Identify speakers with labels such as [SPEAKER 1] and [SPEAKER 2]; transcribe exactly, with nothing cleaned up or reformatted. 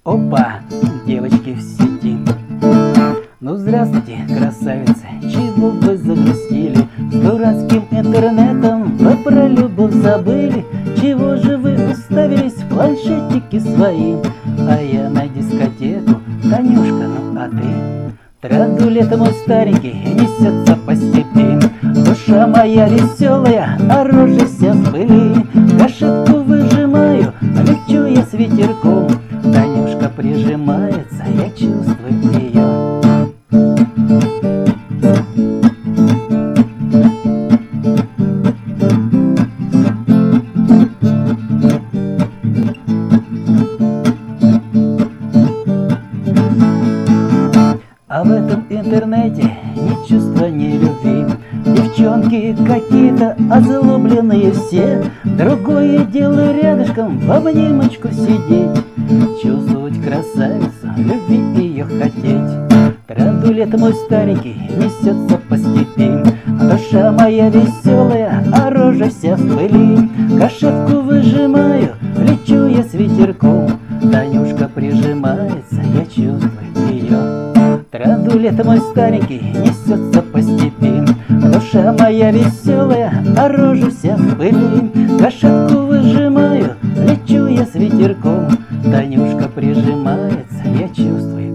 [SPEAKER 1] Опа, девочки в сети. Ну здравствуйте, красавицы, чего вы загрустили? С дурацким интернетом вы про любовь забыли. Чего же вы уставились в планшетики свои? А я на дискотеку, Танюшка, ну а ты? Традулет мой старенький несется по степи. Душа моя веселая, а рожа вся в пыли. Кашетку выжимаю, лечу я с ветерком. Танюшка прижимается, я чувствую ее. А в этом интернете ни чувства, ни любви. Девчонки какие-то озлобленные все. Другое дело рядышком в обнимочку сидеть, чувствовать красавицу, любви ее хотеть. Традулет мой старенький несется по степи. Душа моя веселая, а рожа вся в пыли. Кашетку выжимаю, лечу я с ветерком. Танюшка прижимается, я чувствую ее. Традулет мой старенький несется по степи. Душа моя веселая, а рожа вся в пыли. Кашетку выжимаю, лечу я с ветерком. Танюшка прижимается, я чувствую